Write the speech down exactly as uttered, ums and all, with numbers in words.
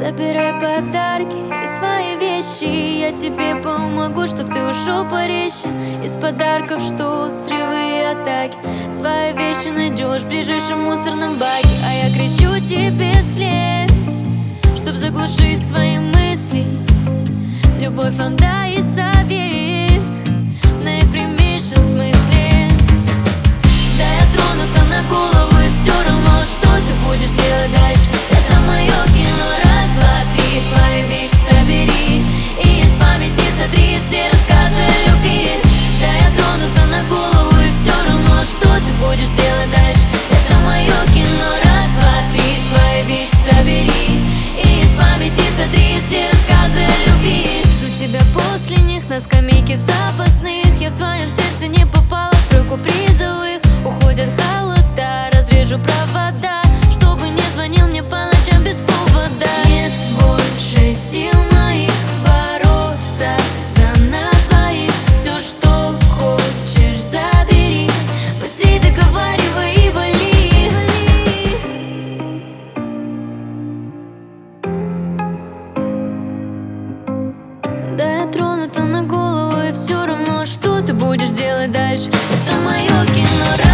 Собирай подарки и свои вещи. Я тебе помогу, чтоб ты ушел порезче. Из подарков что? Срывы и атаки. Свои вещи найдешь в ближайшем мусорном баке. А я кричу тебе вслед, чтоб заглушить свои мысли. Любовь вам дай совет в наипрямейшем смысле. Да я тронута на голову, и все равно, что ты будешь делать дальше. Это мое кино. Раз, два, три. Свои вещи собери и из памяти сотри все рассказы о любви. Да я тронута на голову, и все равно, что ты будешь делать дальше. Это мое кино. Раз, два, три. Свои вещи собери и из памяти сотри все рассказы о любви. Жду тебя после них на скамейке запасных. Я в твоем сердце не попала в тройку призовых. Уходят холода, разрежу провода, чтобы не звонил мне по ночам без повода. Нет больше сил моих бороться за нас двоих. Все, что хочешь, забери. Быстрей договаривай и вали. Да я тронута на голову, и все равно, что ты будешь делать дальше. Это мое кино.